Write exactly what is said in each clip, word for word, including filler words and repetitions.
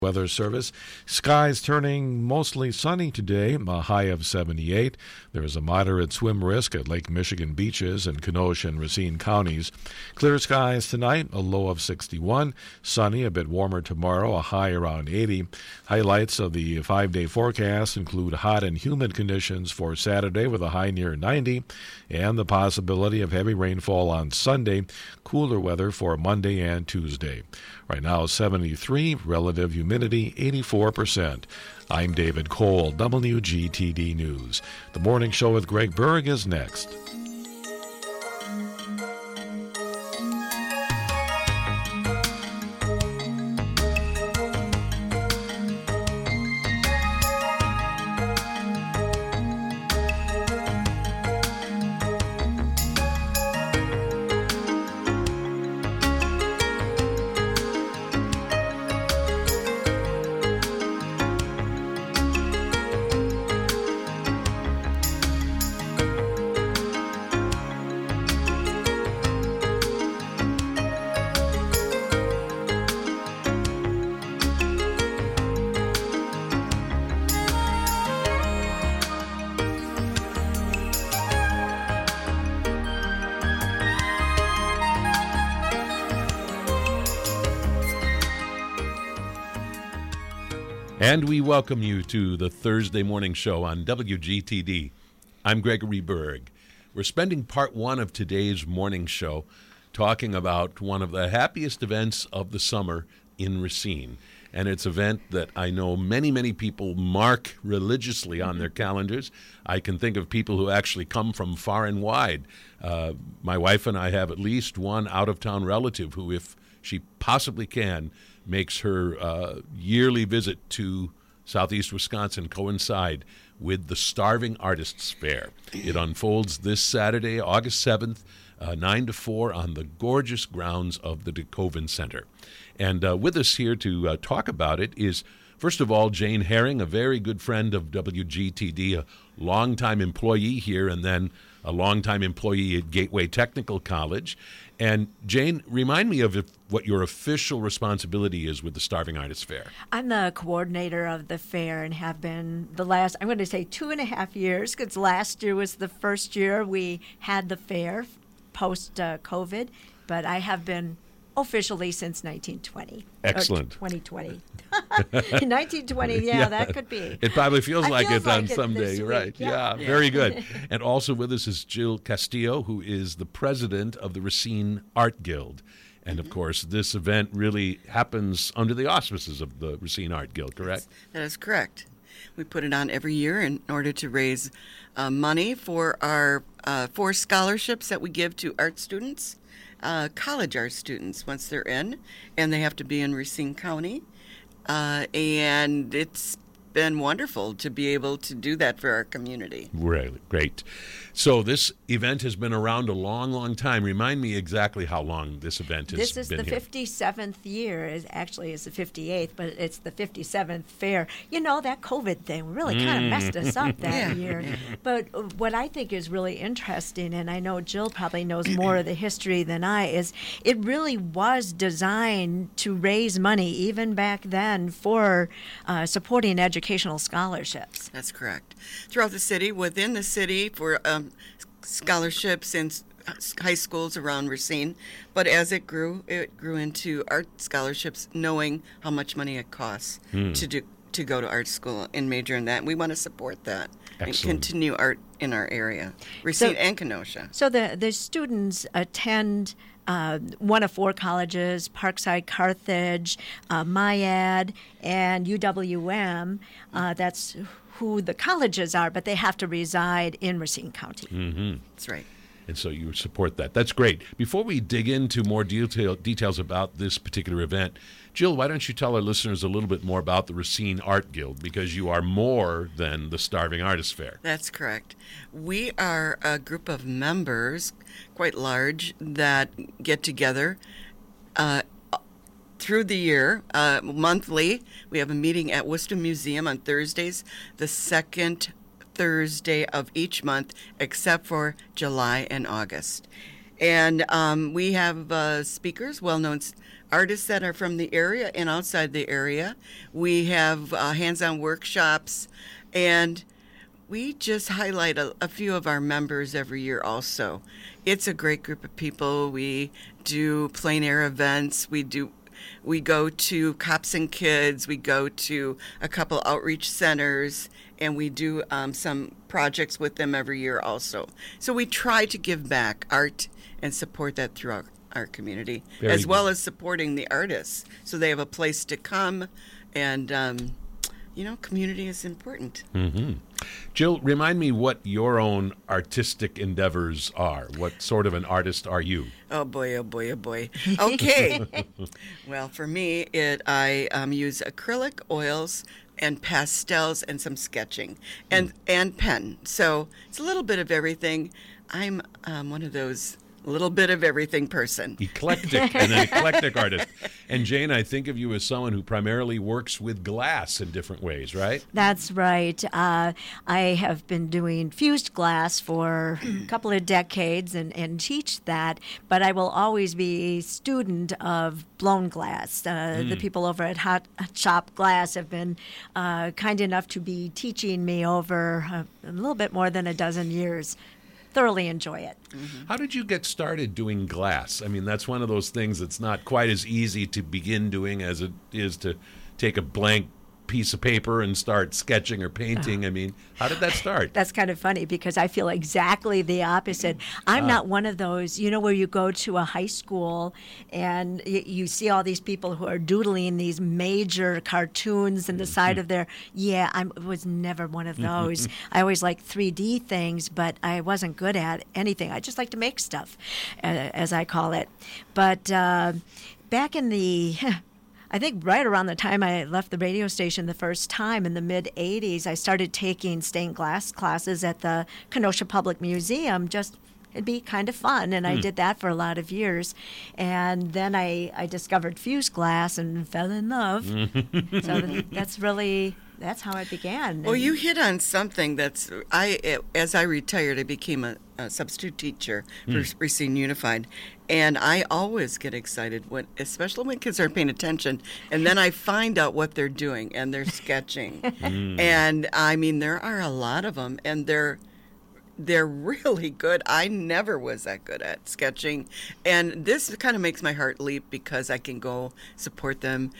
Weather Service. Skies turning mostly sunny today, a high of seventy-eight. There is a moderate swim risk at Lake Michigan beaches in Kenosha and Racine counties. Clear skies tonight, a low of sixty-one. Sunny, a bit warmer tomorrow, a high around eighty. Highlights of the five-day forecast include hot and humid conditions for Saturday with a high near ninety, and the possibility of heavy rainfall on Sunday. Cooler weather for Monday and Tuesday. Right now, seventy-three, relative humidity eighty-four percent. I'm David Cole, W G T D News. The Morning Show with Greg Berg is next. And we welcome you to the Thursday morning show on W G T D. I'm Gregory Berg. We're spending part one of today's morning show talking about one of the happiest events of the summer in Racine. And it's an event that I know many, many people mark religiously on their calendars. I can think of people who actually come from far and wide. Uh, my wife and I have at least one out-of-town relative who, if she possibly can, makes her uh, yearly visit to southeast Wisconsin coincide with the Starving Artists Fair. It unfolds this Saturday, August seventh, uh, nine to four on the gorgeous grounds of the DeKoven Center. And uh, with us here to uh, talk about it is, first of all, Jane Herring, a very good friend of W G T D, a longtime employee here and then a longtime employee at Gateway Technical College. And Jane, remind me of if, what your official responsibility is with the Starving Artists Fair. I'm the coordinator of the fair and have been the last, I'm going to say two and a half years, because last year was the first year we had the fair post-COVID, uh, but I have been officially since nineteen twenty. Excellent. twenty twenty. nineteen twenty, yeah, yeah, that could be. It probably feels it like feels it like on it some day, week, right? Yeah. Yeah, yeah, very good. And also with us is Jill Castillo, who is the president of the Racine Art Guild. And, of course, this event really happens under the auspices of the Racine Art Guild, correct? That is correct. We put it on every year in order to raise uh, money for our uh, four scholarships that we give to art students, uh, college art students once they're in, and they have to be in Racine County. Uh, and it's been wonderful to be able to do that for our community. Really great. So this event has been around a long, long time. Remind me exactly how long this event has been This is been the here. fifty-seventh year. Is actually it's the fifty-eighth, but it's the fifty-seventh fair. You know, that COVID thing really kind of messed us up that Yeah. year. But what I think is really interesting, and I know Jill probably knows more of the history than I, is it really was designed to raise money even back then for uh, supporting educational scholarships. That's correct. Throughout the city, within the city, for um, scholarships in high schools around Racine. But as it grew, it grew into art scholarships, knowing how much money it costs hmm. to do to go to art school and major in that. And we want to support that. Excellent. And continue art in our area, Racine So- and Kenosha. So the, the students attend uh, one of four colleges, Parkside Carthage, uh, MIAD, and U W M. Uh, that's who the colleges are, but they have to reside in Racine County. Mm-hmm. That's right. And so you support that. That's great. Before we dig into more detail, details about this particular event, Jill, why don't you tell our listeners a little bit more about the Racine Art Guild, because you are more than the Starving Artists Fair. That's correct. We are a group of members, quite large, that get together uh, through the year, uh, monthly. We have a meeting at Worcester Museum on Thursdays, the second Thursday of each month, except for July and August. And um, we have uh, speakers, well-known artists that are from the area and outside the area. We have uh, hands-on workshops, and we just highlight a, a few of our members every year also. It's a great group of people. We do plein air events. We do we go to Cops and Kids. We go to a couple outreach centers, and we do um, some projects with them every year also. So we try to give back art and support that throughout our community, Very as well good. as supporting the artists so they have a place to come. And, um, you know, community is important. Hmm. Jill, remind me what your own artistic endeavors are. What sort of an artist are you? Oh boy, oh boy, oh boy. Okay. Well, for me, it I um, use acrylic, oils, and pastels, and some sketching, and and pen. So it's a little bit of everything. I'm um, one of those little bit of everything person. Eclectic, and an eclectic artist. And Jane, I think of you as someone who primarily works with glass in different ways, right? That's right. Uh, I have been doing fused glass for a couple of decades and, and teach that, but I will always be a student of blown glass. Uh, The people over at Hot Shop Glass have been uh, kind enough to be teaching me over a, a little bit more than a dozen years. Thoroughly enjoy it. How did you get started doing glass? I mean, that's one of those things that's not quite as easy to begin doing as it is to take a blank piece of paper and start sketching or painting. I mean, how did that start? That's kind of funny because I feel exactly the opposite. I'm not one of those, you know, where you go to a high school and y- you see all these people who are doodling these major cartoons in the side of their, yeah, I was never one of those. I always liked three D things, but I wasn't good at anything. I just like to make stuff, uh, as I call it. But uh, back in the... I think right around the time I left the radio station the first time in the mid eighties, I started taking stained glass classes at the Kenosha Public Museum. Just it'd be kind of fun, and I did that for a lot of years. And then I, I discovered fused glass and fell in love. So th- that's really that's how it began. Well, And- you hit on something that's I as I retired, I became a, a substitute teacher for Racine Unified, and I always get excited when, especially when kids aren't paying attention, and then I find out what they're doing and they're sketching, and I mean there are a lot of them, and they're they're really good. I never was that good at sketching, and this kind of makes my heart leap because I can go support them,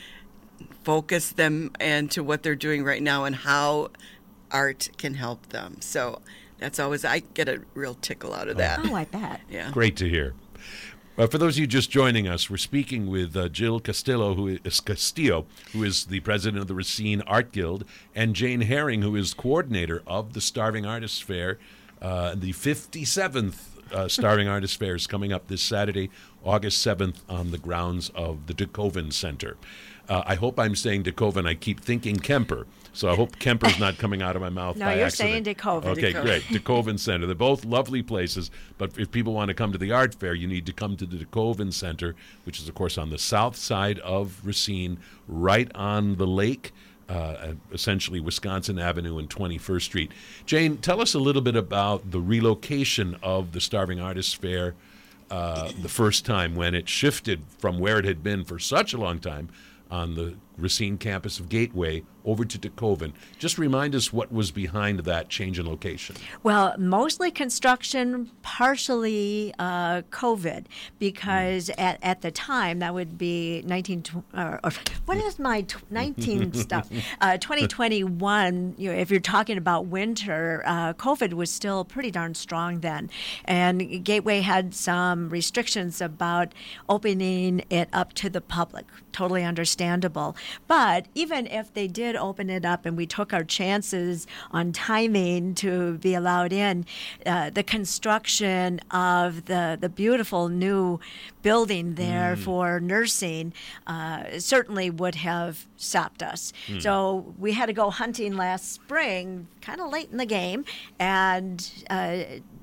focus them into what they're doing right now and how art can help them. So that's always, I get a real tickle out of that. Oh, I bet. Yeah. Great to hear. Uh, for those of you just joining us, we're speaking with uh, Jill Castillo, who is Castillo, who is the president of the Racine Art Guild, and Jane Herring, who is coordinator of the Starving Artists Fair. Uh, the fifty-seventh uh, Starving Artists Fair is coming up this Saturday, August seventh, on the grounds of the DeKoven Center. Uh, I hope I'm saying DeKoven. I keep thinking Kemper, so I hope Kemper's not coming out of my mouth No, by you're accident. saying DeKoven. Okay, DeKoven. great. DeKoven Center. They're both lovely places, but if people want to come to the art fair, you need to come to the DeKoven Center, which is, of course, on the south side of Racine, right on the lake, uh, essentially Wisconsin Avenue and twenty-first Street. Jane, tell us a little bit about the relocation of the Starving Artists Fair uh, the first time when it shifted from where it had been for such a long time on the Racine campus of Gateway over to DeKoven. Just remind us what was behind that change in location. Well, mostly construction, partially uh, COVID, because at, at the time, that would be nineteen, tw- or, or what is my tw- nineteen stuff? Uh, twenty twenty-one, you know, if you're talking about winter, uh, COVID was still pretty darn strong then. And Gateway had some restrictions about opening it up to the public. Totally understandable. But even if they did open it up and we took our chances on timing to be allowed in, uh, the construction of the, the beautiful new building there for nursing uh, certainly would have stopped us. So we had to go hunting last spring, kind of late in the game, and uh,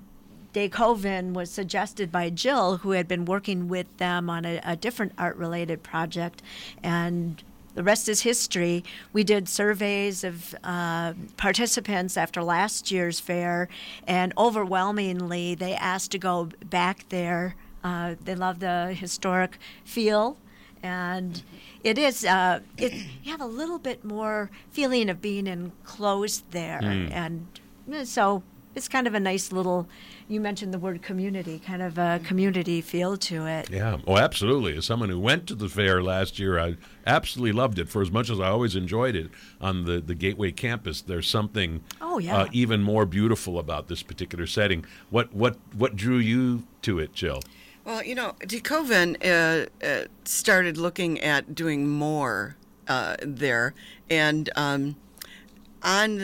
DeKoven was suggested by Jill, who had been working with them on a, a different art-related project, and the rest is history. We did surveys of uh, participants after last year's fair, and overwhelmingly they asked to go back there. Uh, they love the historic feel and it is. Uh, it you have a little bit more feeling of being enclosed there, Mm. and uh, so it's kind of a nice little. You mentioned the word community, kind of a community feel to it. Yeah, oh, absolutely. As someone who went to the fair last year, I absolutely loved it. For as much as I always enjoyed it on the, the Gateway campus, there's something Oh, yeah. uh, even more beautiful about this particular setting. What what what drew you to it, Jill? Well, you know, DeKoven uh, uh, started looking at doing more uh, there, and um, on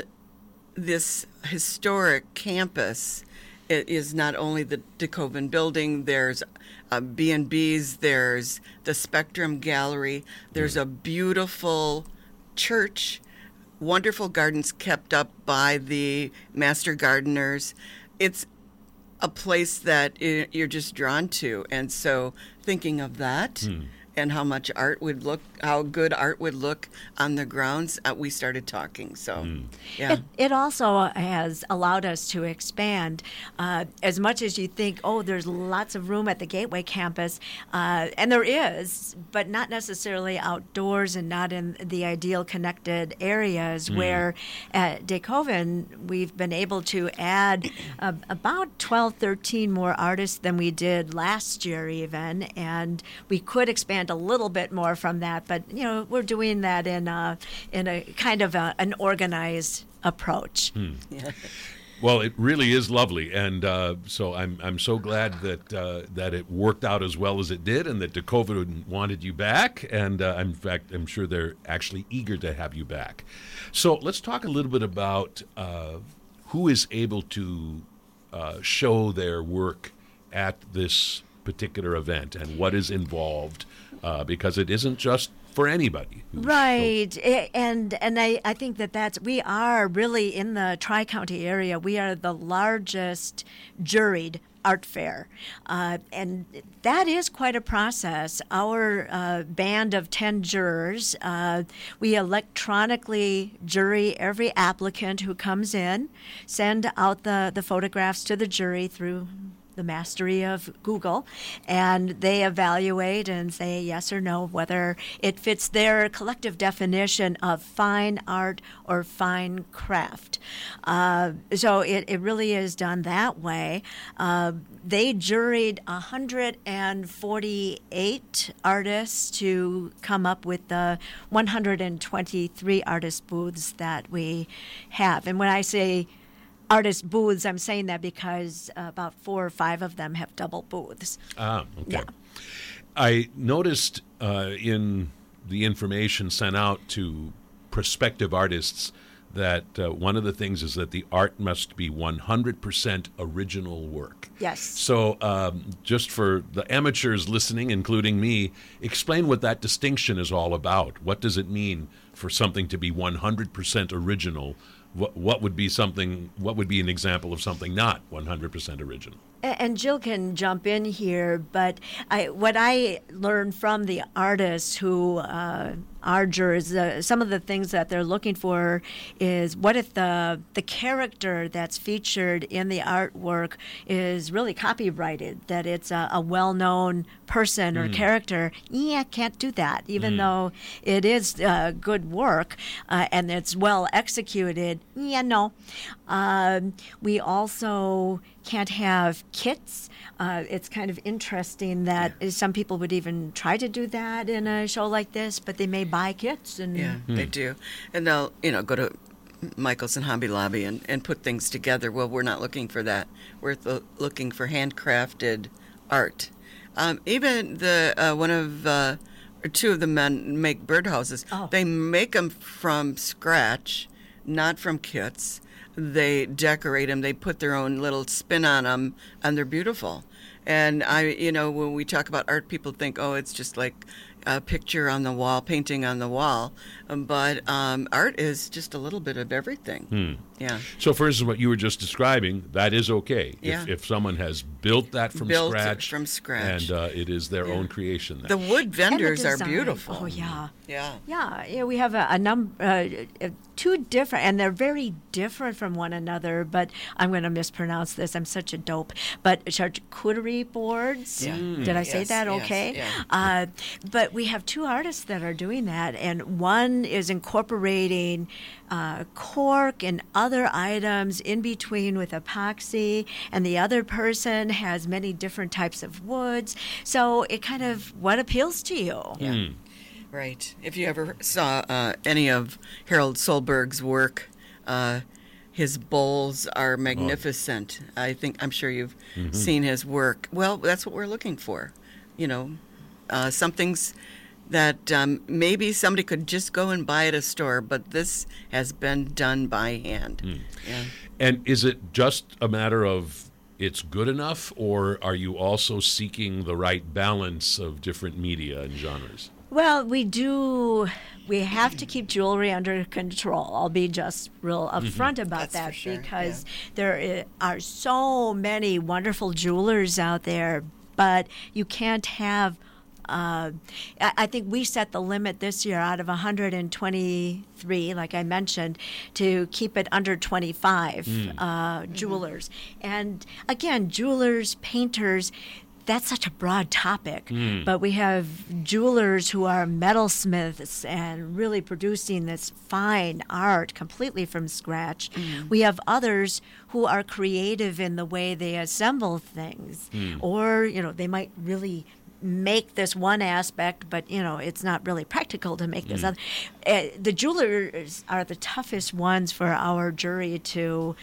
this historic campus, it is not only the DeKoven building. There's uh, B and B's. There's the Spectrum Gallery. There's a beautiful church, wonderful gardens kept up by the master gardeners. It's a place that i- you're just drawn to, and so thinking of that and how much art would look, how good art would look on the grounds, uh, we started talking. So, yeah. It, it also has allowed us to expand. Uh, as much as you think, oh, there's lots of room at the Gateway campus, uh, and there is, but not necessarily outdoors and not in the ideal connected areas where at DeKoven we've been able to add uh, about twelve, thirteen more artists than we did last year even, and we could expand a little bit more from that, but you know we're doing that in a, in a kind of a, an organized approach. Yeah. Well, it really is lovely, and uh, so I'm I'm so glad that uh, that it worked out as well as it did, and that DeKoven wanted you back, and uh, in fact, I'm sure they're actually eager to have you back. So let's talk a little bit about uh, who is able to uh, show their work at this particular event and what is involved, uh, because it isn't just for anybody. who shows- Right, A- and and I, I think that that's we are really in the Tri-County area. We are the largest juried art fair, uh, and that is quite a process. Our uh, band of ten jurors, uh, we electronically jury every applicant who comes in, send out the the photographs to the jury through the mastery of Google, and they evaluate and say yes or no whether it fits their collective definition of fine art or fine craft. Uh, so it, it really is done that way. Uh, they juried one hundred forty-eight artists to come up with the one hundred twenty-three artist booths that we have. And when I say artist booths, I'm saying that because uh, about four or five of them have double booths. Ah, okay. Yeah. I noticed uh, in the information sent out to prospective artists that uh, one of the things is that the art must be one hundred percent original work. Yes. So um, just for the amateurs listening, including me, explain what that distinction is all about. What does it mean for something to be one hundred percent original? What, what would be something, what would be an example of something not one hundred percent original? A- And Jill can jump in here, but I, what I learned from the artists who uh, are jurors, uh, some of the things that they're looking for is what if the the character that's featured in the artwork is really copyrighted, that it's a, a well-known person or character. Yeah, can't do that, even though it is uh, good work uh, and it's well executed. Yeah, no. Um, we also can't have kits. Uh, it's kind of interesting that some people would even try to do that in a show like this, but they may buy kits. And Yeah, they do. And they'll, you know, go to Michael's and Hobby Lobby and, and put things together. Well, we're not looking for that. We're th- looking for handcrafted art. Um, even the uh, one of uh, or two of the men make birdhouses. Oh. They make them from scratch, not from kits. They decorate them. They put their own little spin on them, and they're beautiful. And I, you know, when we talk about art, people think, oh, it's just like a picture on the wall, painting on the wall. Um, but um, art is just a little bit of everything. Yeah. So, for instance, what you were just describing, that is okay. Yeah. If, if someone has built that from Built it scratch. from scratch. And uh, it is their Yeah. own creation. The Then. wood And the vendors are design. beautiful. Oh, yeah. Yeah. Yeah, yeah, we have a, a number, uh, uh, two different, and they're very different from one another. But I'm going to mispronounce this. I'm such a dope. But charcuterie boards. Yeah. Did I say Yes, that? yes, Okay. yeah. Uh, but we have two artists that are doing that, and one is incorporating uh, cork and other items in between with epoxy, and the other person has many different types of woods. So it kind of what appeals to you. Yeah. Right. If you ever saw uh, any of Harold Solberg's work, uh, his bowls are magnificent. Oh. I think I'm sure you've mm-hmm. seen his work. Well, that's what we're looking for. You know, uh, something's that um, maybe somebody could just go and buy at a store, but this has been done by hand. Mm. Yeah. And is it just a matter of it's good enough, or are you also seeking the right balance of different media and genres? Well, we do. We have to keep jewelry under control. I'll be just real upfront mm-hmm. about That's that for sure. because yeah. there are so many wonderful jewelers out there, but you can't have. Uh, I think we set the limit this year out of one hundred twenty-three, like I mentioned, to keep it under twenty-five mm. uh, jewelers. Mm-hmm. And again, jewelers, painters, that's such a broad topic. Mm. But we have jewelers who are metalsmiths and really producing this fine art completely from scratch. Mm. We have others who are creative in the way they assemble things. Mm. Or, you know, they might really make this one aspect, but you know it's not really practical to make this mm. other. Uh, the jewelers are the toughest ones for our jury to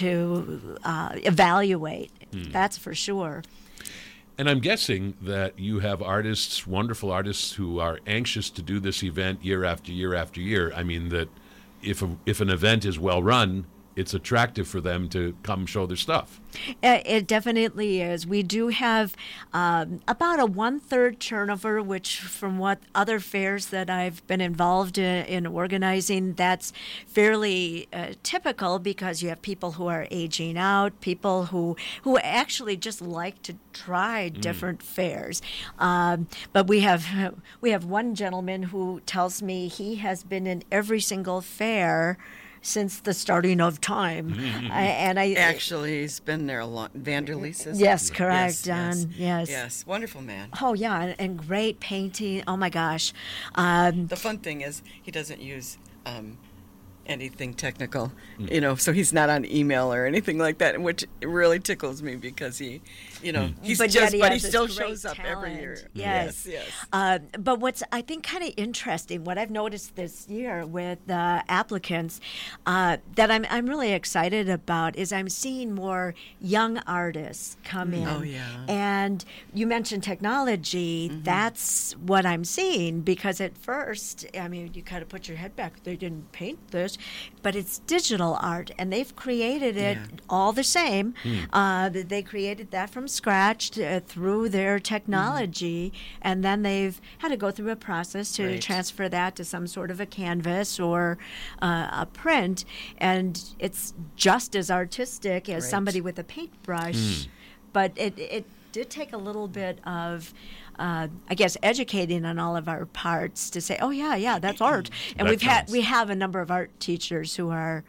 to uh, evaluate. Mm. That's for sure. And I'm guessing that you have artists, wonderful artists, who are anxious to do this event year after year after year. I mean that if a, if an event is well run, it's attractive for them to come show their stuff. It definitely is. We do have um, about a one-third turnover, which from what other fairs that I've been involved in, in organizing, that's fairly uh, typical because you have people who are aging out, people who, who actually just like to try different mm. fairs. Um, but we have we have one gentleman who tells me he has been in every single fair since the starting of time. Mm-hmm. I, and I Actually, he's been there a long. Vanderleest, is Yes, it? correct, yes, Don. Yes. Yes. Yes. Wonderful man. Oh, yeah, and, and great painting. Oh, my gosh. Um, the fun thing is he doesn't use um, anything technical, mm. you know, so he's not on email or anything like that, which really tickles me because he, you know, mm. he's but just, he but he has still this great shows up talent. every year. Yes, yes. yes. Uh, but what's I think kind of interesting, what I've noticed this year with the applicants uh, that I'm I'm really excited about is I'm seeing more young artists come in. Oh yeah. And you mentioned technology. Mm-hmm. That's what I'm seeing because at first, I mean, you kind of put your head back. They didn't paint this. But it's digital art, and they've created it Yeah. all the same. Mm. Uh, they created that from scratch to, uh, through their technology, mm-hmm. and then they've had to go through a process to Right. transfer that to some sort of a canvas or uh, a print, and it's just as artistic as Right. somebody with a paintbrush. Mm. But it, it did take a little bit of Uh, I guess educating on all of our parts to say, oh yeah, yeah, that's art. And That we've had counts. we have a number of art teachers who are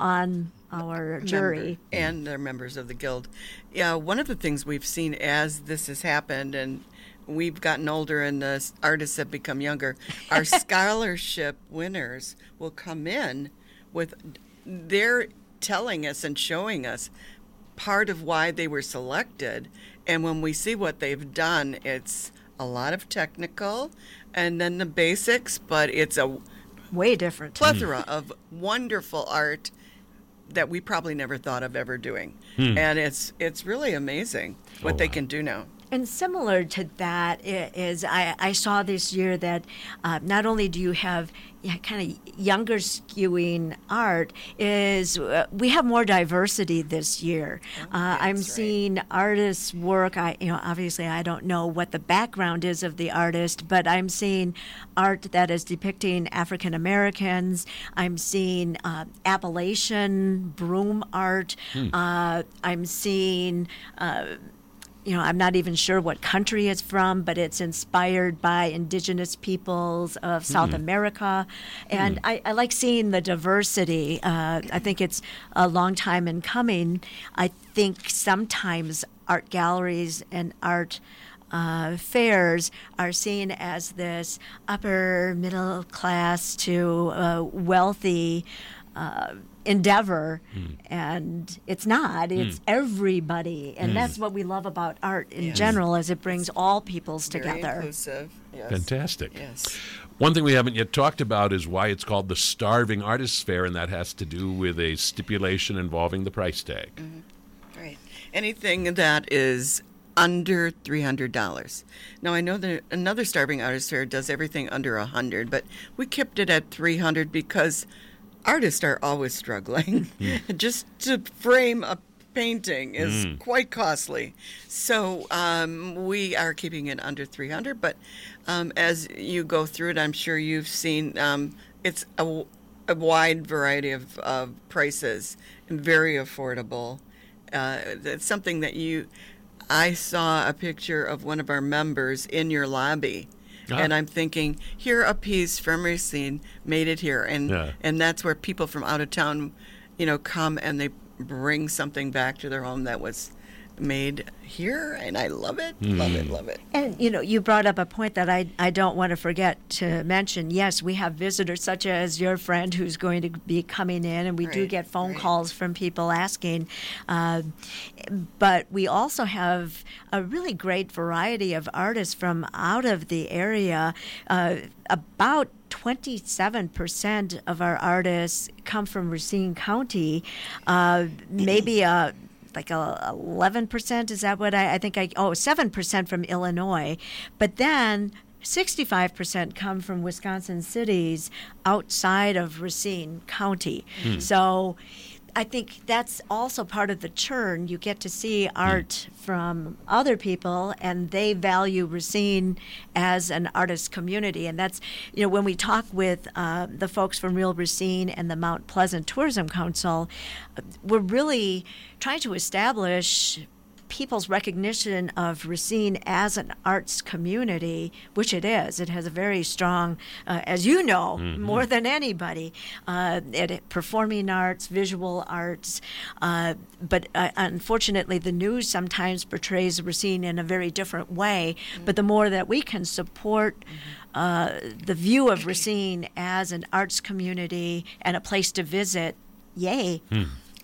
on our jury. Member, and they're members of the guild. Yeah, one of the things we've seen as this has happened, and we've gotten older and the artists have become younger, our scholarship winners will come in with, they're telling us and showing us part of why they were selected. And when we see what they've done, it's a lot of technical and then the basics, but it's a Way different. plethora of wonderful art that we probably never thought of ever doing. Hmm. And it's it's really amazing what Oh, they wow. can do now. And similar to that i- is I, I saw this year that uh, not only do you have yeah, kind of younger skewing art, is uh, we have more diversity this year. uh, I'm that's right. seeing artists work. I you know obviously I don't know what the background is of the artist, but I'm seeing art that is depicting African Americans. I'm seeing uh, Appalachian broom art. Hmm. Uh, I'm seeing. Uh, You know, I'm not even sure what country it's from, but it's inspired by indigenous peoples of South America. And I, I like seeing the diversity. Uh, I think it's a long time in coming. I think sometimes art galleries and art uh, fairs are seen as this upper middle class to uh, wealthy uh, endeavor, mm. and it's not. It's mm. everybody, and mm. that's what we love about art in yes. general, is it brings all peoples Very together. Inclusive. Yes. Fantastic. Yes. One thing we haven't yet talked about is why it's called the Starving Artists Fair, and that has to do with a stipulation involving the price tag. Mm-hmm. Right. Anything that is under three hundred dollars. Now, I know that another Starving Artists Fair does everything under one hundred dollars, but we kept it at three hundred dollars because artists are always struggling. Mm. Just to frame a painting is mm. quite costly. So um, we are keeping it under three hundred dollars, but um, as you go through it, I'm sure you've seen um, it's a, a wide variety of, of prices and very affordable. Uh, it's something that you, I saw a picture of one of our members in your lobby. Ah. And I'm thinking, here a piece from Racine made it here, and yeah. and that's where people from out of town, you know, come and they bring something back to their home that was made here, and I love it, mm. love it, love it. And, you know, you brought up a point that I, I don't want to forget to mention. Yes, we have visitors such as your friend who's going to be coming in, and we right, do get phone right. calls from people asking. Uh, but we also have a really great variety of artists from out of the area. Uh, about twenty-seven percent of our artists come from Racine County. Uh, maybe a like a eleven percent, is that what I, I think I, oh, seven percent from Illinois. But then sixty-five percent come from Wisconsin cities outside of Racine County. Hmm. So I think that's also part of the churn. You get to see art mm. from other people, and they value Racine as an artist community. And that's, you know, when we talk with uh, the folks from Real Racine and the Mount Pleasant Tourism Council, we're really trying to establish people's recognition of Racine as an arts community, which it is. It has a very strong, uh, as you know, mm-hmm. more than anybody, uh, it, performing arts, visual arts. Uh, but uh, unfortunately, the news sometimes portrays Racine in a very different way. Mm-hmm. But the more that we can support mm-hmm. uh, the view of Racine as an arts community and a place to visit, yay. Mm.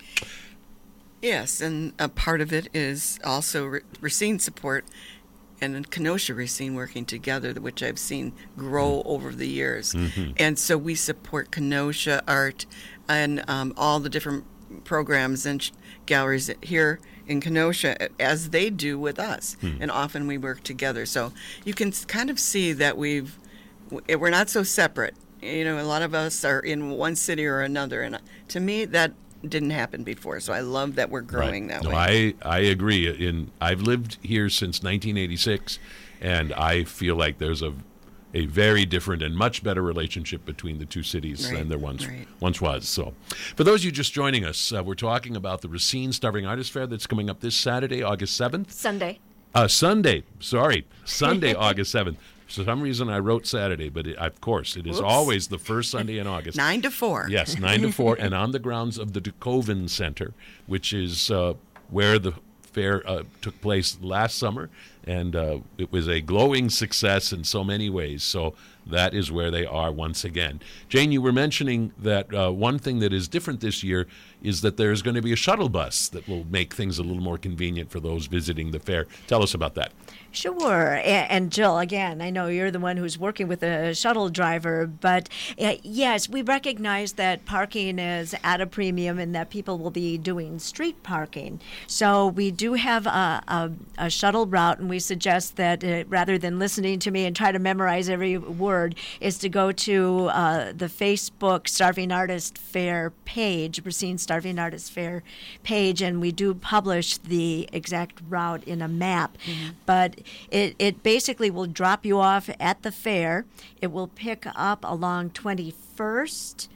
Yes, and a part of it is also Racine support and Kenosha Racine working together, which I've seen grow over the years. Mm-hmm. And so we support Kenosha art and um, all the different programs and sh- galleries here in Kenosha as they do with us. Mm. And often we work together. So you can kind of see that we've we're not so separate. You know, a lot of us are in one city or another. And to me, that didn't happen before, so I love that we're growing right. that no, way. I I agree. In I've lived here since nineteen eighty-six, and I feel like there's a a very different and much better relationship between the two cities right. than there once right. once was. So, for those of you just joining us, uh, we're talking about the Racine Starving Artist Fair that's coming up this Saturday, August seventh. Sunday. Uh, Sunday. Sorry, Sunday, August seventh. For some reason, I wrote Saturday, but it, of course, it is Whoops. always the first Sunday in August. Nine to four. Yes, nine to four, and on the grounds of the DeKoven Center, which is uh, where the fair uh, took place last summer, and uh, it was a glowing success in so many ways. So that is where they are once again. Jane, you were mentioning that uh, one thing that is different this year is that there's going to be a shuttle bus that will make things a little more convenient for those visiting the fair. Tell us about that. Sure. And Jill, again, I know you're the one who's working with a shuttle driver, but uh, yes, we recognize that parking is at a premium and that people will be doing street parking. So we do have a, a, a shuttle route, and we suggest that uh, rather than listening to me and try to memorize every word, is to go to uh, the Facebook Starving Artist Fair page, Racine Starving Artist Fair page, and we do publish the exact route in a map. Mm-hmm. But It it basically will drop you off at the fair. It will pick up along twenty-first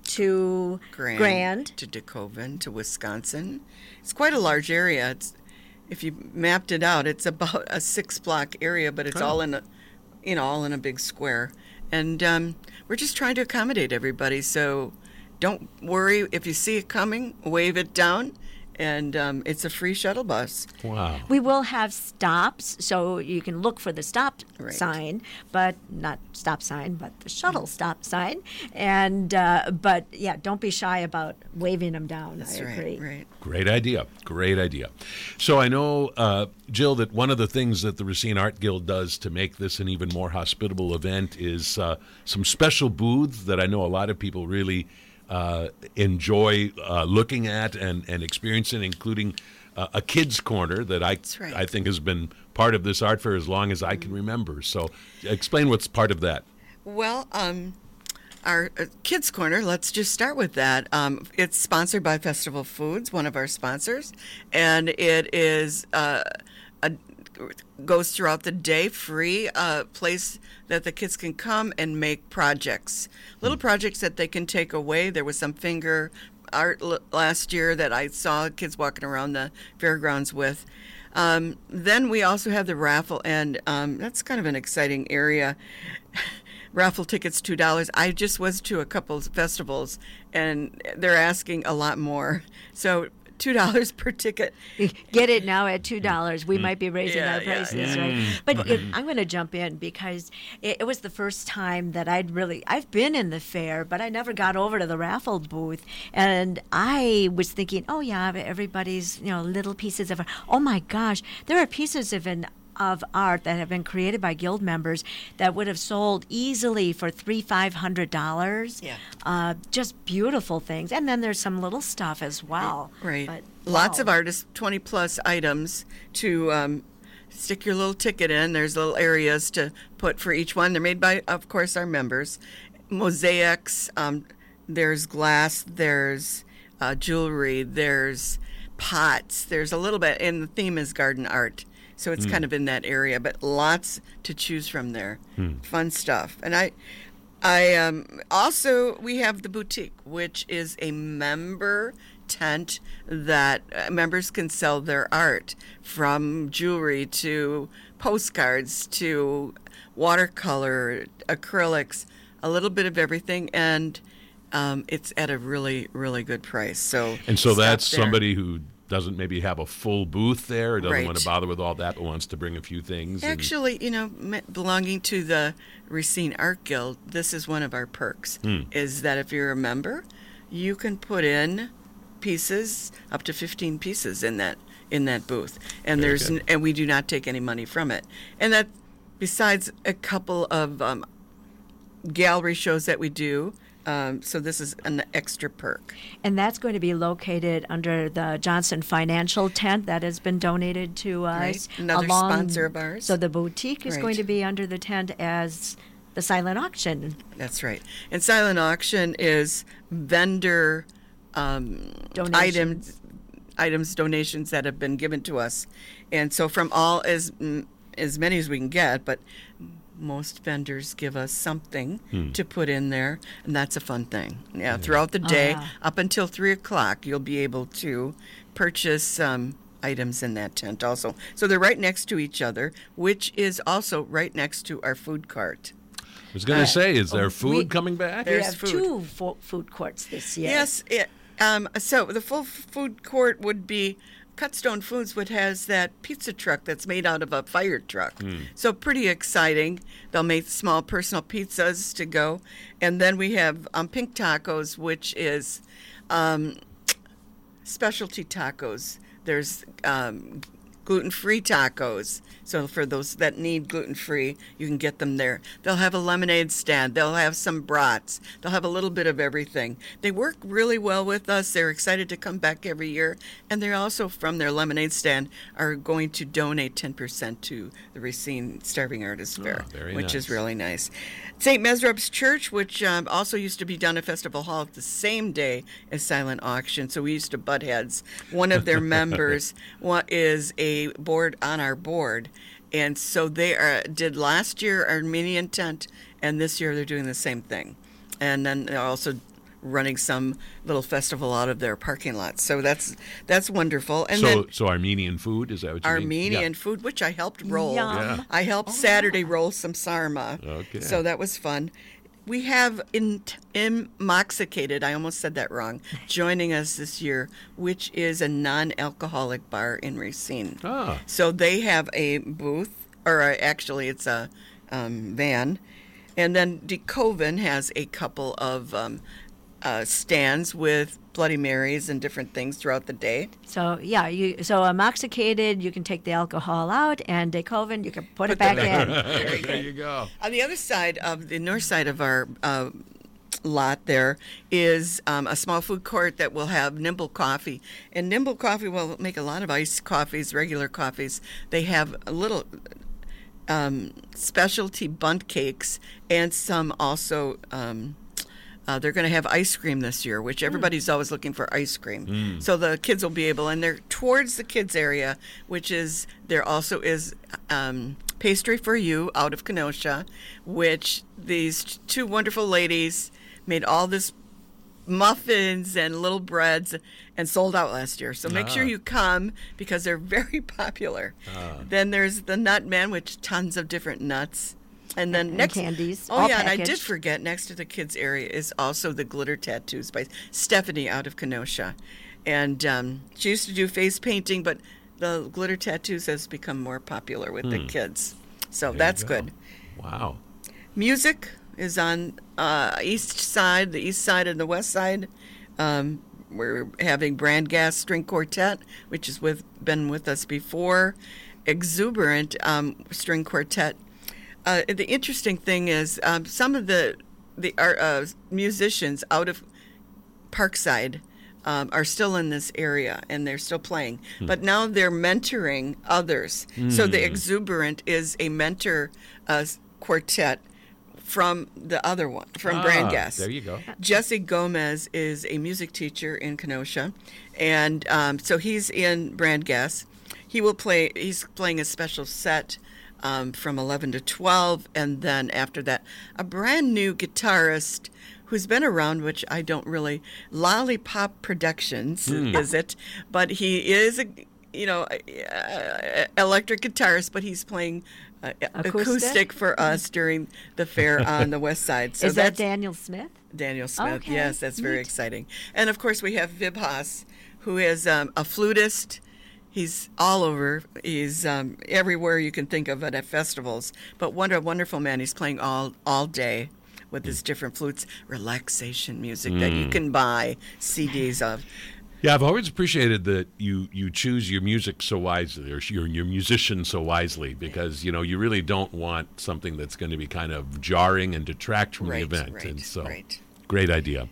to Grand, Grand. to DeKoven to Wisconsin. It's quite a large area. It's, if you mapped it out, it's about a six-block area, but it's oh. all in a, you know, all in a big square. And um, we're just trying to accommodate everybody. So don't worry if you see it coming. Wave it down. and um, it's a free shuttle bus. Wow. We will have stops, so you can look for the stop Right. sign, but not stop sign, but the shuttle stop sign. And uh, but yeah, don't be shy about waving them down. That's I right, agree. right. Great idea. Great idea. So I know, uh, Jill, that one of the things that the Racine Art Guild does to make this an even more hospitable event is uh, some special booths that I know a lot of people really uh, enjoy uh, looking at and, and experiencing, including uh, a kids' corner that I, right. I think has been part of this art fair as long as I can remember. So explain what's part of that. Well, um, our uh, Kids Corner, let's just start with that. Um, it's sponsored by Festival Foods, one of our sponsors, and it is uh, a, goes throughout the day, free uh, place that the kids can come and make projects, little projects that they can take away. There was some finger art l- last year that I saw kids walking around the fairgrounds with. Um, then we also have the raffle, and um, that's kind of an exciting area. Raffle tickets, two dollars. I just was to a couple of festivals, and they're asking a lot more. So two dollars per ticket. Get it now at two dollars. We might be raising Yeah, our yeah, prices, yeah. right? But it, I'm going to jump in because it, it was the first time that I'd really, I've been in the fair, but I never got over to the raffle booth. And I was thinking, oh yeah, everybody's, you know, little pieces of, oh my gosh, there are pieces of an of art that have been created by guild members that would have sold easily for three, five hundred dollars. Yeah. Uh, just beautiful things, and then there's some little stuff as well. Right. But, Lots wow. of artists, twenty plus items to um, stick your little ticket in. There's little areas to put for each one. They're made by, of course, our members. Mosaics, um, there's glass, there's uh, jewelry, there's pots, there's a little bit, and the theme is garden art. So it's kind of in that area, but lots to choose from there. Fun stuff. And I, I um, also, we have the boutique, which is a member tent that uh, members can sell their art, from jewelry to postcards to watercolor, acrylics, a little bit of everything, and um, it's at a really, really good price. So And so stop that's there. somebody who doesn't maybe have a full booth there, or doesn't Right. want to bother with all that, but wants to bring a few things. and- Actually, you know, me- belonging to the Racine Art Guild, this is one of our perks, Hmm. is that if you're a member, you can put in pieces, up to fifteen pieces in that in that booth, and Very there's good. n- and we do not take any money from it. And that, besides a couple of um, gallery shows that we do, um, so this is an extra perk. And that's going to be located under the Johnson Financial tent that has been donated to us. Right. Another along- sponsor of ours. So the boutique is Right. going to be under the tent as the silent auction. That's right. And silent auction is vendor um, Donations. items, items, donations that have been given to us, and so from all as mm, as many as we can get, but most vendors give us something to put in there, and that's a fun thing. Yeah, throughout the day, yeah. up until three o'clock, you'll be able to purchase um, items in that tent also. So they're right next to each other, which is also right next to our food cart. I was going to say, is there food we- coming back? We There's have food. two fo- food courts this year. Yes, it, um, so the full food court would be Cutstone Foods, which has that pizza truck that's made out of a fire truck. So pretty exciting. They'll make small personal pizzas to go. And then we have um, Pink Tacos, which is um, specialty tacos. There's um, gluten-free tacos. So for those that need gluten-free, you can get them there. They'll have a lemonade stand. They'll have some brats. They'll have a little bit of everything. They work really well with us. They're excited to come back every year. And they also, from their lemonade stand, are going to donate ten percent to the Racine Starving Artists Fair, very which nice. is really nice. Saint Mesrop's Church, which um, also used to be done at Festival Hall the same day as silent auction, so we used to butt heads. One of their members wa- is a board on our board, and so they are, did last year Armenian tent, and this year they're doing the same thing. And then they're also running some little festival out of their parking lot. So that's that's wonderful. And so, then so Armenian food, is that what you mean? Armenian Yeah. food, which I helped roll. Yum. Yeah. I helped Saturday roll some sarma. Okay. So that was fun. We have in, Inmoxicated, I almost said that wrong, joining us this year, which is a non-alcoholic bar in Racine. Ah. So they have a booth, or uh, actually it's a um, van. And then DeKoven has a couple of um, uh, stands with Bloody Marys and different things throughout the day. So yeah, you so intoxicated, you can take the alcohol out, and DeKoven, you can put, Put it back them in. There you go. On the other side of the north side of our uh, lot there is um, a small food court that will have Nimble Coffee. And Nimble Coffee will make a lot of iced coffees, regular coffees. They have a little um, specialty bundt cakes and some also... Um, Uh, they're going to have ice cream this year, which everybody's mm. always looking for ice cream. Mm. So the kids will be able, and they're towards the kids area, which is, there also is um, Pastry for You out of Kenosha, which these two wonderful ladies made all this muffins and little breads and sold out last year. So make ah. sure you come because they're very popular. Ah. Then there's the Nut Man, which tons of different nuts. And then and next candies. Oh all yeah, packaged. and I did forget. Next to the kids area is also the Glitter Tattoos by Stephanie out of Kenosha, and um, she used to do face painting, but the glitter tattoos has become more popular with hmm. the kids. So there that's go. good. Wow. Music is on uh, east side, the east side and the west side. Um, we're having Brand Gas String Quartet, which has with been with us before. Exuberant um, String Quartet. Uh, the interesting thing is um, some of the the uh, musicians out of Parkside um, are still in this area and they're still playing. Hmm. But now they're mentoring others. Mm. So the Exuberant is a mentor uh, quartet from the other one, from ah, Brand Gas. There you go. Jesse Gomez is a music teacher in Kenosha, and um, so he's in Brand Gas. He will play. He's playing a special set. Um, from eleven to twelve, and then after that, a brand new guitarist who's been around, which I don't really, Lollipop Productions, mm. is it? But he is a, you know, uh, electric guitarist, but he's playing uh, acoustic? acoustic for us during the fair on the west side. So is that that's Daniel Smith? Daniel Smith, okay. yes, that's very Neat. exciting. And of course, we have Vib Haas, who is um, a flutist. He's all over. He's um, everywhere you can think of it at festivals. But what a wonderful man. He's playing all, all day with his different flutes. Relaxation music mm. that you can buy C Ds of. Yeah, I've always appreciated that you, you choose your music so wisely, or your, your musician so wisely, because, you know, you really don't want something that's going to be kind of jarring and detract from right, the event. Right, and so, right. Great idea.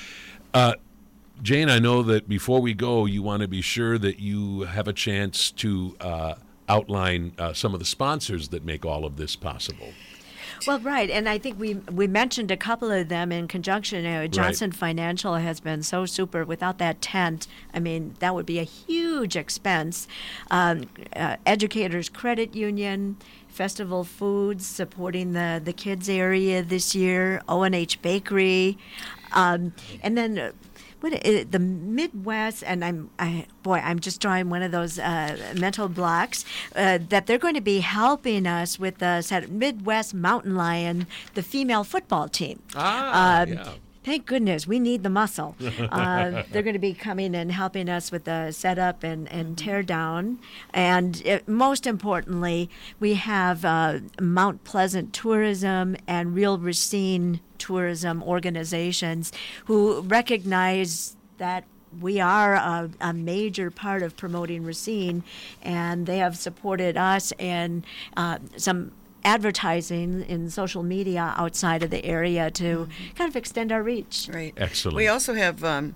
Uh, Jane, I know that before we go, you want to be sure that you have a chance to uh, outline uh, some of the sponsors that make all of this possible. Well, right, and I think we we mentioned a couple of them in conjunction. You know, Johnson right. Financial has been so super. Without that tent, I mean, that would be a huge expense. Um, uh, Educators Credit Union, Festival Foods supporting the, the kids area this year, O and H Bakery, um, and then... Uh, What, uh, the Midwest, and I'm, I, boy, I'm just drawing one of those uh, mental blocks, uh, that they're going to be helping us with the Midwest Mountain Lion, the female football team. Ah, um, yeah. Thank goodness, we need the muscle. Uh, they're going to be coming and helping us with the setup and, and tear down. And it, most importantly, we have uh, Mount Pleasant Tourism and Real Racine Tourism organizations who recognize that we are a, a major part of promoting Racine, and they have supported us in uh, some advertising in social media outside of the area to mm-hmm. kind of extend our reach. Right. Excellent. We also have, um,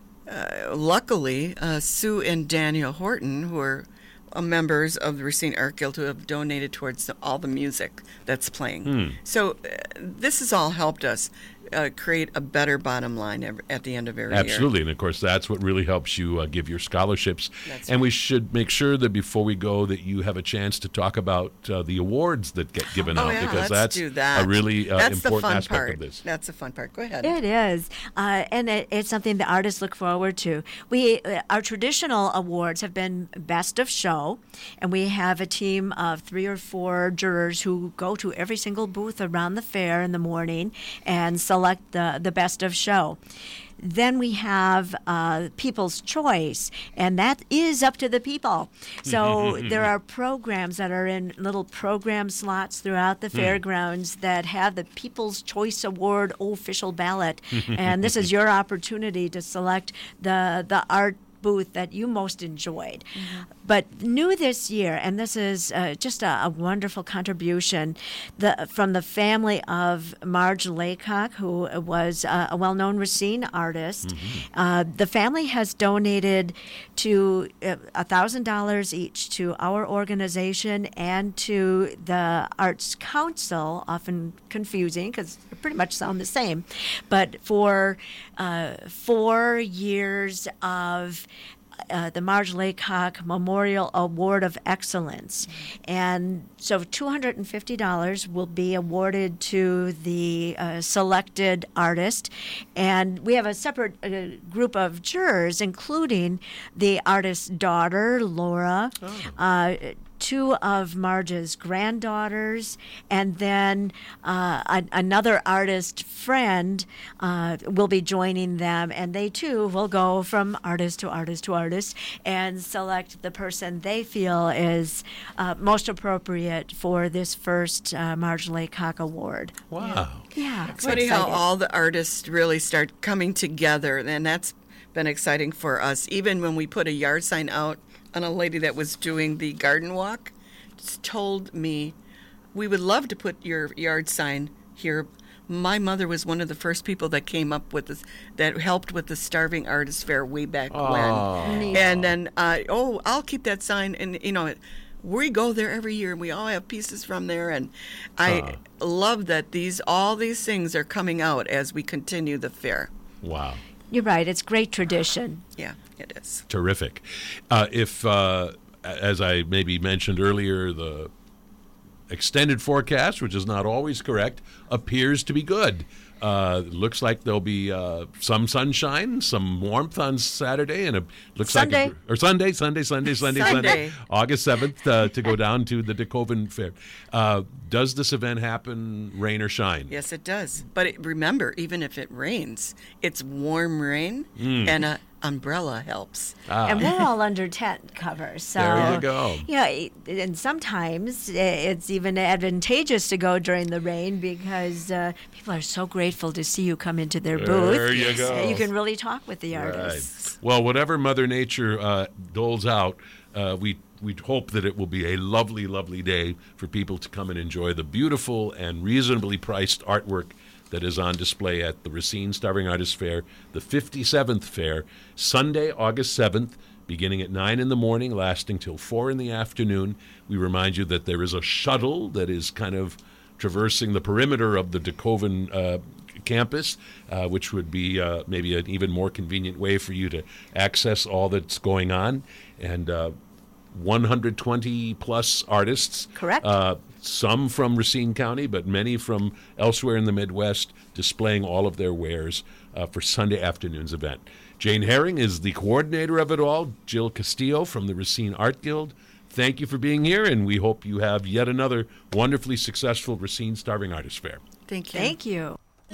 uh, luckily, uh, Sue and Daniel Horton, who are uh, members of the Racine Art Guild, who have donated towards the, all the music that's playing. Hmm. So uh, this has all helped us. uh, create a better bottom line every, at the end of every Absolutely. year. Absolutely. And, of course, that's what really helps you uh, give your scholarships. That's and right. we should make sure that before we go that you have a chance to talk about uh, the awards that get given Oh, out yeah, because let's that's do that. a really uh, That's the important fun aspect part. of this. That's the fun part. Go ahead. It is, uh, and it, it's something the artists look forward to. We uh, our traditional awards have been best of show, and we have a team of three or four jurors who go to every single booth around the fair in the morning and select the the best of show. Then we have uh, People's Choice, and that is up to the people. So there are programs that are in little program slots throughout the fairgrounds that have the People's Choice Award official ballot. And this is your opportunity to select the, the art booth that you most enjoyed. Mm-hmm. But new this year, and this is uh, just a, a wonderful contribution the, from the family of Marge Laycock, who was uh, a well-known Racine artist. Mm-hmm. Uh, the family has donated to uh, one thousand dollars each to our organization and to the Arts Council, often confusing because they pretty much sound the same, but for uh, four years of Uh, the Marge Laycock Memorial Award of Excellence. And so two hundred fifty dollars will be awarded to the uh, selected artist. And we have a separate uh, group of jurors, including the artist's daughter, Laura, oh. uh, two of Marge's granddaughters, and then uh, a, another artist friend uh, will be joining them, and they too will go from artist to artist to artist and select the person they feel is uh, most appropriate for this first uh, Marge Laycock Award. Wow. Yeah. It's funny how all the artists really start coming together, and that's been exciting for us. Even when we put a yard sign out on a lady that was doing the garden walk, just told me, we would love to put your yard sign here. My mother was one of the first people that came up with this, that helped with the Starving Artist Fair way back Oh. when. Neat. And then, uh, oh, I'll keep that sign. And, you know, it, we go there every year, and we all have pieces from there. And I Huh. love that these all these things are coming out as we continue the fair. Wow. You're right. It's great tradition. Yeah, it is. Terrific. Uh, if, uh, as I maybe mentioned earlier, the extended forecast, which is not always correct, appears to be good. Uh, looks like there'll be uh, some sunshine, some warmth on Saturday, and it looks Sunday. like a, or Sunday, Sunday, Sunday, Sunday, Sunday, Sunday. August seventh uh, to go down to the DeKoven Fair. Uh, does this event happen, rain or shine? Yes, it does. But it, remember, even if it rains, it's warm rain, and an umbrella helps. Ah. And we're all under tent covers. So, There you go. Yeah, and sometimes it's even advantageous to go during the rain because uh, people are so grateful to see you come into their booth. There you go. You can really talk with the Right. artists. Well, whatever Mother Nature uh, doles out, uh, we we hope that it will be a lovely, lovely day for people to come and enjoy the beautiful and reasonably priced artwork that is on display at the Racine Starving Artists Fair, the fifty-seventh Fair, Sunday, August seventh, beginning at nine in the morning, lasting till four in the afternoon. We remind you that there is a shuttle that is kind of traversing the perimeter of the DeKoven uh, campus, uh, which would be uh, maybe an even more convenient way for you to access all that's going on. And uh, one hundred twenty plus artists. Correct. Uh, some from Racine County, but many from elsewhere in the Midwest, displaying all of their wares uh, for Sunday afternoon's event. Jane Herring is the coordinator of it all. Jill Castillo from the Racine Art Guild, thank you for being here, and we hope you have yet another wonderfully successful Racine Starving Artists Fair. Thank you. Thank you.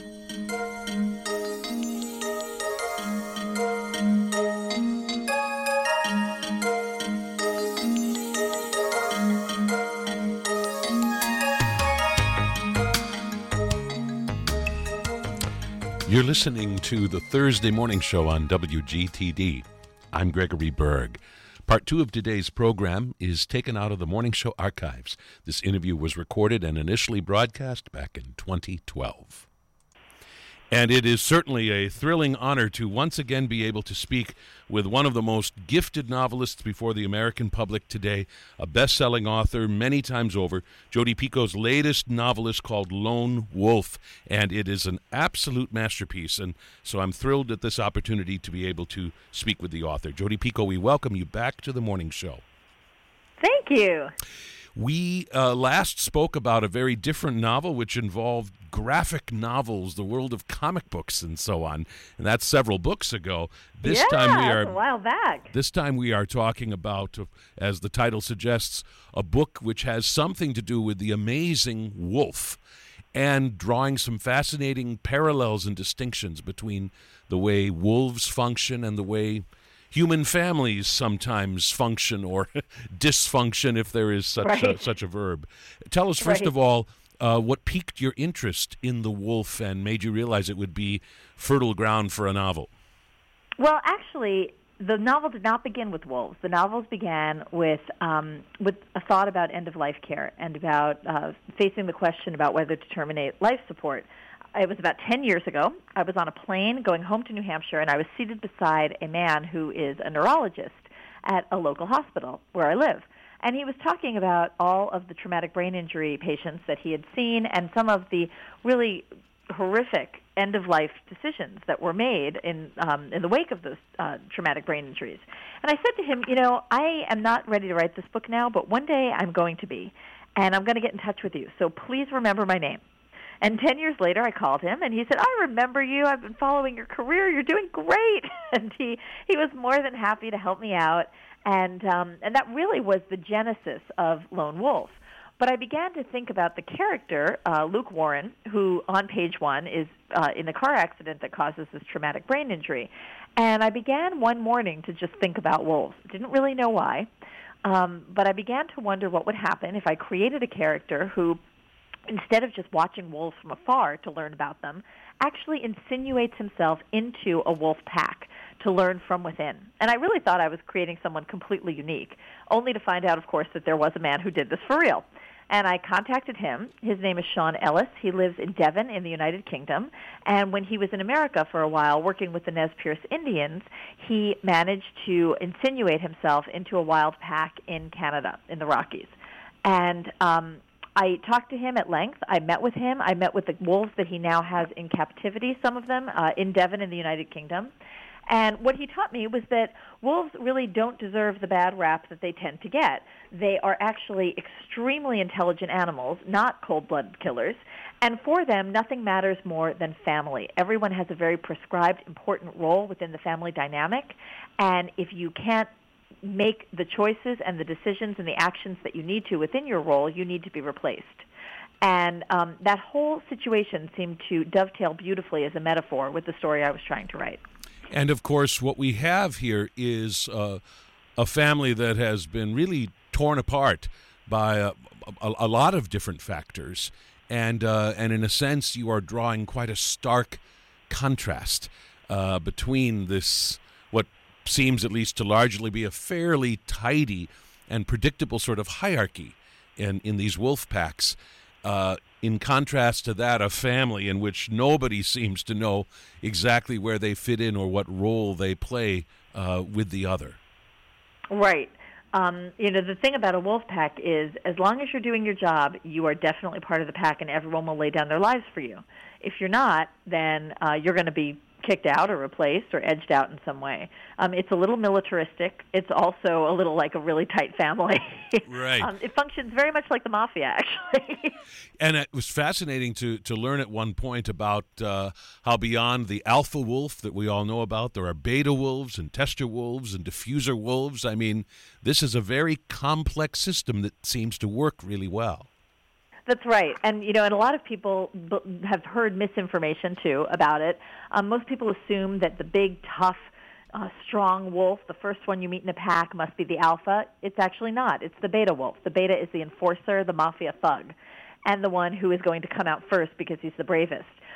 You're listening to the Thursday Morning Show on W G T D. I'm Gregory Berg. Part two of today's program is taken out of the Morning Show archives. This interview was recorded and initially broadcast back in twenty twelve. And it is certainly a thrilling honor to once again be able to speak with one of the most gifted novelists before the American public today, a best-selling author many times over. Jodi Picoult's latest novel is called Lone Wolf, and it is an absolute masterpiece. And so I'm thrilled at this opportunity to be able to speak with the author. Jodi Picoult, we welcome you back to the morning show. Thank you. We uh, last spoke about a very different novel which involved graphic novels, the world of comic books and so on. And that's several books ago. This yeah, time we are a while back. This time we are talking about, uh, as the title suggests, a book which has something to do with the amazing wolf and drawing some fascinating parallels and distinctions between the way wolves function and the way human families sometimes function or dysfunction, if there is such right. a, such a verb. Tell us, first right. of all, uh, what piqued your interest in the wolf and made you realize it would be fertile ground for a novel? Well, actually, the novel did not begin with wolves. The novels began with um, with a thought about end-of-life care and about uh, facing the question about whether to terminate life support. It was about ten years ago. I was on a plane going home to New Hampshire, and I was seated beside a man who is a neurologist at a local hospital where I live. And he was talking about all of the traumatic brain injury patients that he had seen and some of the really horrific end-of-life decisions that were made in um, in the wake of those uh, traumatic brain injuries. And I said to him, you know, I am not ready to write this book now, but one day I'm going to be, and I'm going to get in touch with you. So please remember my name. And ten years later, I called him, and he said, I remember you. I've been following your career. You're doing great. And he, he was more than happy to help me out. And um, and that really was the genesis of Lone Wolf. But I began to think about the character, uh, Luke Warren, who on page one is uh, in the car accident that causes this traumatic brain injury. And I began one morning to just think about wolves. Didn't really know why. Um, but I began to wonder what would happen if I created a character who, instead of just watching wolves from afar to learn about them, actually insinuates himself into a wolf pack to learn from within. And I really thought I was creating someone completely unique, only to find out, of course, that there was a man who did this for real. And I contacted him. His name is Sean Ellis. He lives in Devon in the United Kingdom. And when he was in America for a while working with the Nez Perce Indians, he managed to insinuate himself into a wild pack in Canada, in the Rockies. And um, I talked to him at length. I met with him. I met with the wolves that he now has in captivity, some of them, uh, in Devon in the United Kingdom. And what he taught me was that wolves really don't deserve the bad rap that they tend to get. They are actually extremely intelligent animals, not cold-blooded killers. And for them, nothing matters more than family. Everyone has a very prescribed, important role within the family dynamic. And if you can't make the choices and the decisions and the actions that you need to within your role, you need to be replaced. And um, that whole situation seemed to dovetail beautifully as a metaphor with the story I was trying to write. And, of course, what we have here is uh, a family that has been really torn apart by a, a, a lot of different factors. And, uh, and in a sense, you are drawing quite a stark contrast uh, between this, what seems at least to largely be a fairly tidy and predictable sort of hierarchy in, in these wolf packs, uh, in contrast to that, a family in which nobody seems to know exactly where they fit in or what role they play uh, with the other. Right. Um, you know, the thing about a wolf pack is as long as you're doing your job, you are definitely part of the pack and everyone will lay down their lives for you. If you're not, then uh, you're going to be kicked out or replaced or edged out in some way. Um, it's a little militaristic. It's also a little like a really tight family. Right. um, it functions very much like the mafia, actually. And it was fascinating to, to learn at one point about uh, how beyond the alpha wolf that we all know about, there are beta wolves and tester wolves and diffuser wolves. I mean, this is a very complex system that seems to work really well. That's right. And, you know, and a lot of people b- have heard misinformation, too, about it. Um, most people assume that the big, tough, uh, strong wolf, the first one you meet in a pack, must be the alpha. It's actually not. It's the beta wolf. The beta is the enforcer, the mafia thug, and the one who is going to come out first because he's the bravest.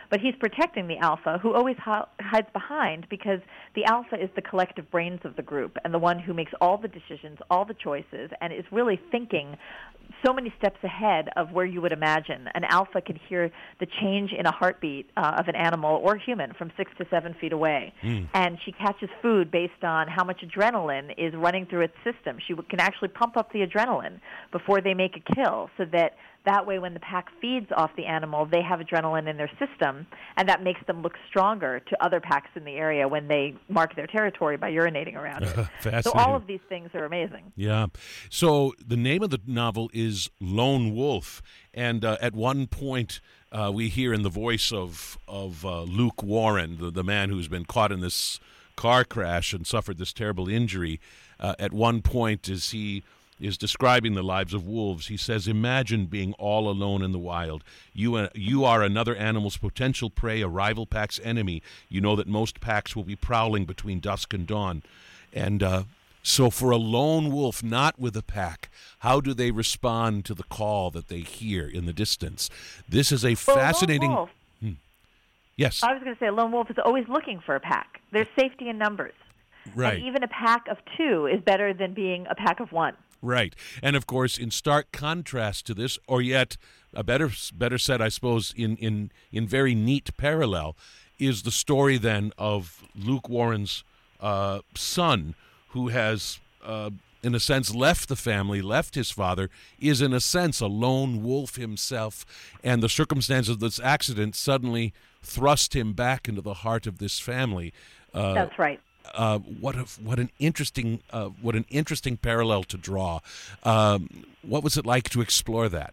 But he's protecting the alpha, who always hi- hides behind, because the alpha is the collective brains of the group and the one who makes all the decisions, all the choices, and is really thinking so many steps ahead of where you would imagine. An alpha can hear the change in a heartbeat uh, of an animal or human from six to seven feet away. Mm. And she catches food based on how much adrenaline is running through its system. She w- can actually pump up the adrenaline before they make a kill, so that that way when the pack feeds off the animal, they have adrenaline in their system, and that makes them look stronger to other packs in the area when they mark their territory by urinating around it. Fascinating. So all of these things are amazing. Yeah. So the name of the novel is Lone Wolf, and uh, at one point uh, we hear in the voice of, of uh, Luke Warren, the, the man who's been caught in this car crash and suffered this terrible injury, uh, at one point as he is describing the lives of wolves, he says, imagine being all alone in the wild. You, uh, you are another animal's potential prey, a rival pack's enemy. You know that most packs will be prowling between dusk and dawn. And uh, so for a lone wolf not with a pack, how do they respond to the call that they hear in the distance? This is a fascinating... Well, hmm. Yes. I was going to say a lone wolf is always looking for a pack. There's safety in numbers. Right. And even a pack of two is better than being a pack of one. Right. And, of course, in stark contrast to this, or yet a better better said, I suppose, in, in, in very neat parallel, is the story then of Luke Warren's uh, son, who has, uh, in a sense, left the family, left his father, is, in a sense, a lone wolf himself, and the circumstances of this accident suddenly thrust him back into the heart of this family. Uh, That's right. Uh, what a, what an interesting uh, what an interesting parallel to draw. Um, what was it like to explore that?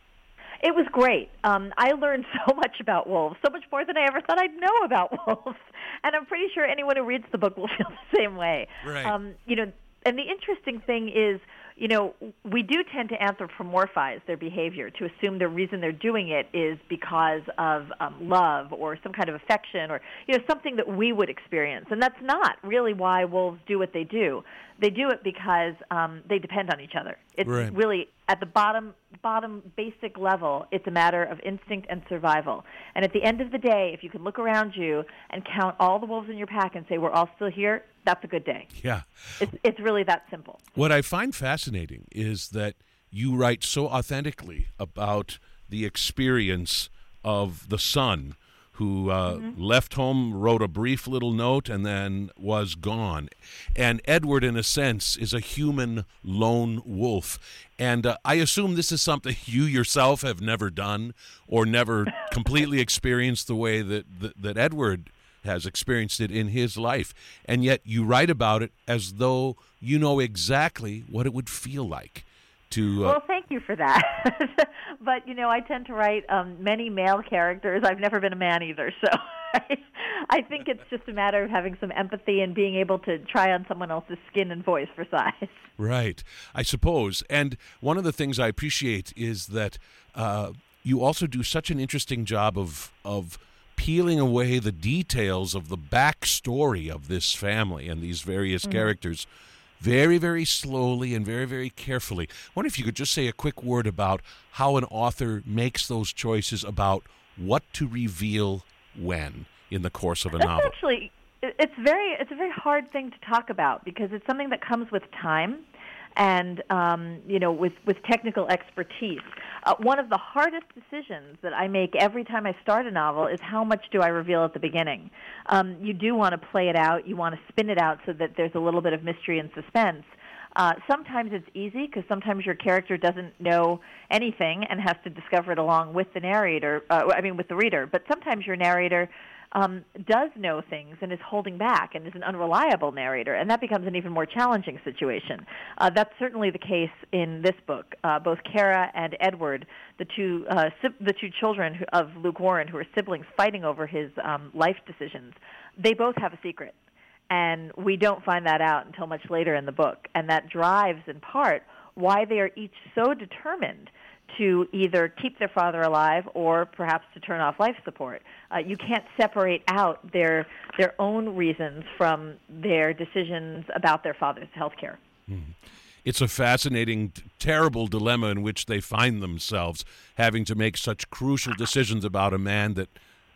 It was great. Um, I learned so much about wolves, so much more than I ever thought I'd know about wolves. And I'm pretty sure anyone who reads the book will feel the same way. Right. Um, you know, and the interesting thing is, you know, we do tend to anthropomorphize their behavior, to assume the reason they're doing it is because of um, love or some kind of affection or, you know, something that we would experience. And that's not really why wolves do what they do. They do it because um, they depend on each other. It's right. really, at the bottom, bottom basic level, it's a matter of instinct and survival. And at the end of the day, if you can look around you and count all the wolves in your pack and say, we're all still here, that's a good day. Yeah. It's, it's really that simple. What I find fascinating is that you write so authentically about the experience of the son who uh, mm-hmm. left home, wrote a brief little note, and then was gone. And Edward, in a sense, is a human lone wolf. And uh, I assume this is something you yourself have never done or never completely experienced the way that, that, that Edward has experienced it in his life. And yet you write about it as though you know exactly what it would feel like to... Uh, well, thank you for that. But, you know, I tend to write um, many male characters. I've never been a man either, so I, I think it's just a matter of having some empathy and being able to try on someone else's skin and voice for size. Right, I suppose. And one of the things I appreciate is that uh, you also do such an interesting job of of peeling away the details of the backstory of this family and these various mm-hmm. characters very, very slowly and very, very carefully. I wonder if you could just say a quick word about how an author makes those choices about what to reveal when in the course of a That's novel. Actually, it's very it's a very hard thing to talk about because it's something that comes with time and um, you know with, with technical expertise. Uh, one of the hardest decisions that I make every time I start a novel is how much do I reveal at the beginning. Um, you do want to play it out. You want to spin it out so that there's a little bit of mystery and suspense. Uh, sometimes it's easy because sometimes your character doesn't know anything and has to discover it along with the narrator, uh, I mean with the reader. But sometimes your narrator um, does know things and is holding back and is an unreliable narrator, and that becomes an even more challenging situation. Uh, that's certainly the case in this book. Uh, both Kara and Edward, the two uh, si- the two children who, of Luke Warren, who are siblings fighting over his um, life decisions, they both have a secret. And we don't find that out until much later in the book. And that drives, in part, why they are each so determined to either keep their father alive or perhaps to turn off life support. Uh, you can't separate out their their own reasons from their decisions about their father's health care. Mm-hmm. It's a fascinating, terrible dilemma in which they find themselves having to make such crucial decisions about a man that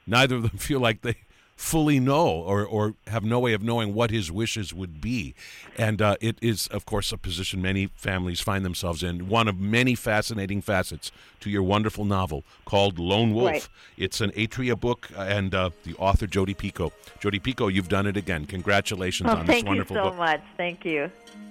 neither of them feel like they fully know or, or have no way of knowing what his wishes would be. And uh, it is, of course, a position many families find themselves in. One of many fascinating facets to your wonderful novel called Lone Wolf. Right. It's an Atria book, and uh, the author, Jodi Picoult. Jodi Picoult, you've done it again. Congratulations Oh, on this thank you wonderful so book. much. Thank you.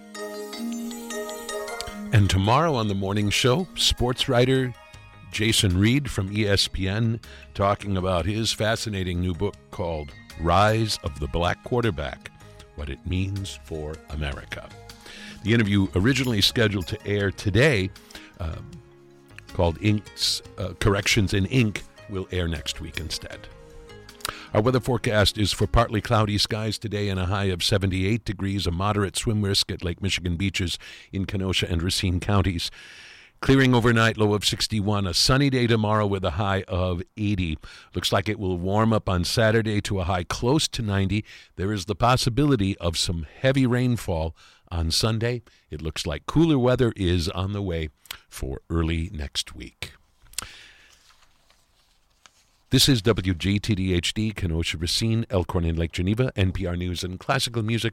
And tomorrow on the morning show, sports writer Jason Reed from E S P N talking about his fascinating new book called Rise of the Black Quarterback, What It Means for America. The interview originally scheduled to air today, uh, called Ink's uh, Corrections in Ink, will air next week instead. Our weather forecast is for partly cloudy skies today and a high of seventy-eight degrees, a moderate swim risk at Lake Michigan beaches in Kenosha and Racine counties. Clearing overnight, low of sixty-one. A sunny day tomorrow with a high of eighty. Looks like it will warm up on Saturday to a high close to ninety. There is the possibility of some heavy rainfall on Sunday. It looks like cooler weather is on the way for early next week. This is W G T D H D, Kenosha, Racine, Elkhorn, and Lake Geneva, N P R News and Classical Music.